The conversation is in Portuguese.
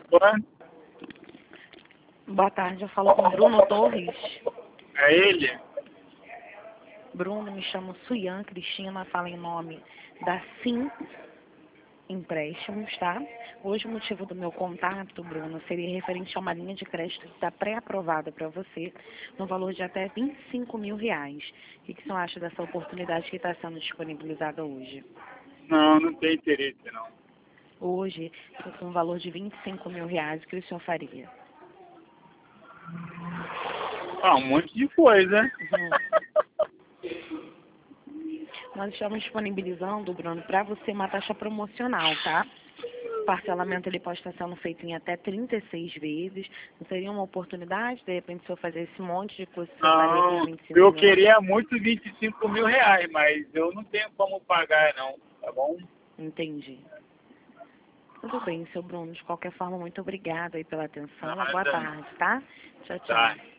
Boa. Boa tarde, eu falo com Bruno Torres. É ele? Bruno, me chamo Suyan Cristina, fala em nome da Sim Empréstimos, tá? Hoje o motivo do meu contato, Bruno, seria referente a uma linha de crédito que está pré-aprovada para você, no valor de até R$ 25 mil. O que você acha dessa oportunidade que está sendo disponibilizada hoje? Não, não tem interesse, não. Hoje, com um valor de R$ 25 mil, o que o senhor faria? Ah, um monte de coisa. Nós estamos disponibilizando, Bruno, para você uma taxa promocional, tá? O parcelamento ele pode estar sendo feito em até 36 vezes. Não seria uma oportunidade, de repente, se eu fazer esse monte de coisa que eu faria com Não, 25 eu mil? queria muito R$ 25 mil, mas eu não tenho como pagar, não. Tá bom? Entendi. Tudo bem, seu Bruno. De qualquer forma, muito obrigada aí pela atenção. Uma boa Nada. tarde, tá? Tchau, Tá. tchau.